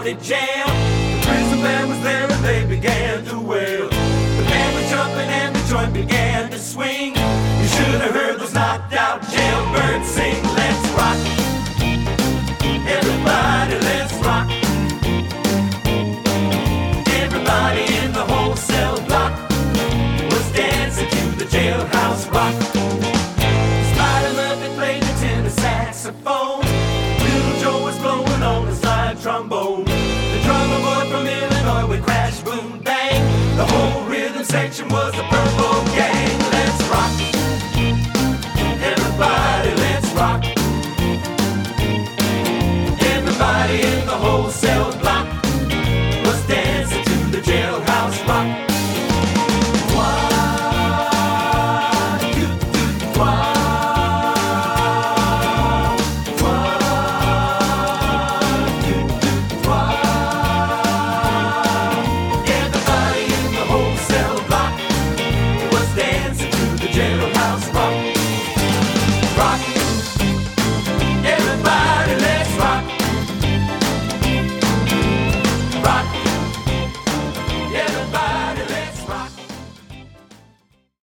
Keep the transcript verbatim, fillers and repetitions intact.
started jam. The prison band was there and they began to wail. The band was jumping and the joint began.